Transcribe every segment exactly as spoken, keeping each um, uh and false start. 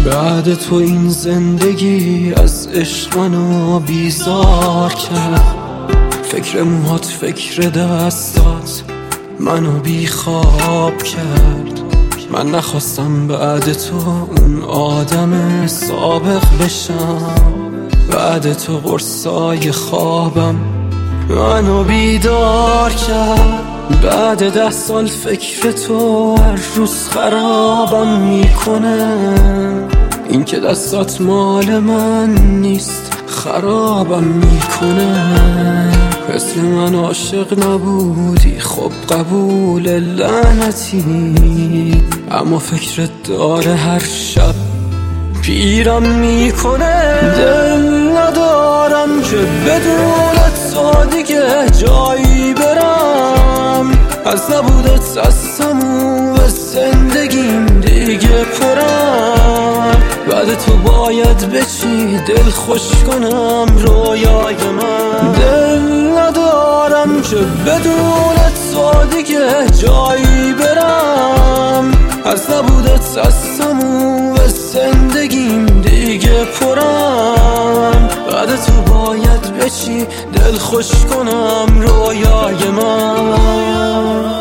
بعد تو این زندگی از عشق منو بیزار کرد. فکر موهات، فکر دستات منو بیخواب کرد. من نخواستم بعد تو اون آدم سابق بشم. بعد تو قرصای خوابم منو بیدار کرد. بعد ده سال فکر تو هر روز خرابم میکنه. این که دستات مال من نیست خرابم میکنه. مثل من عاشق نبودی، خب قبول لعنتی، اما فکرت داره هر شب پیرم میکنه. دل ندارم که بدون تو دیگه جایی برم. از نبودت از تموم زندگیم دیگه پرم. بعد تو باید بچی دل خوش کنم رویای من. دل ندارم که بدون تو دیگه جایی برم. از نبودت از تموم زندگیم دیگه پرم. بعد تو باید بچی دل خوش کنم رویای من.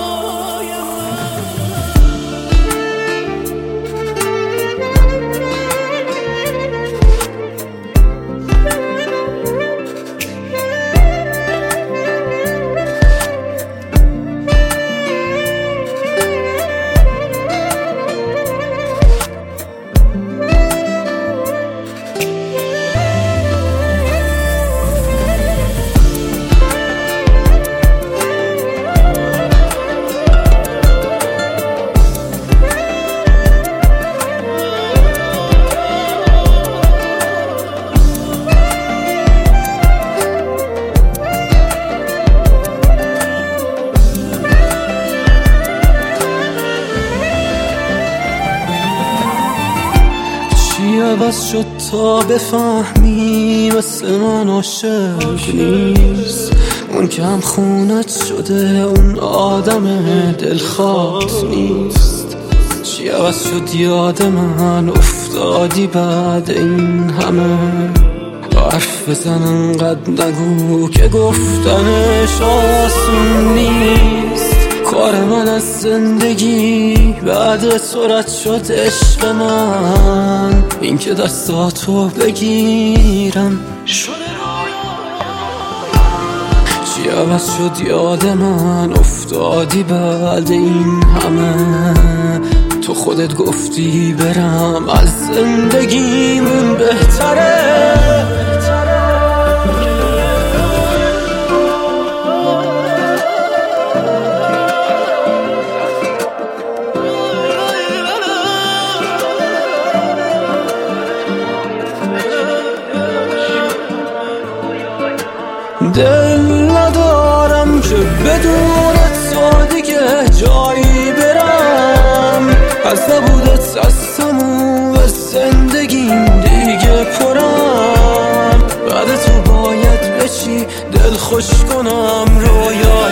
عوض شد تا بفهمی مثل من عاشق نیست. اون که هم خونت شده اون آدم دلخواه نیست. چی عوض شد یاد من افتادی بعد این همه. حرف بزن انقدر نگو که گفتنش آسون نیست. کار من از زندگی بعد سرعت شد عشق من. این که دستاتو بگیرم شده چی عوض شد یاد من افتادی بعد این همه. تو خودت گفتی برم از زندگیمون بهتره. دل ندارم که بدون تو دیگه جایی برم. از نبودت از تموم زندگیم دیگه پرم. بعد تو باید بچی دل خوش کنم رویا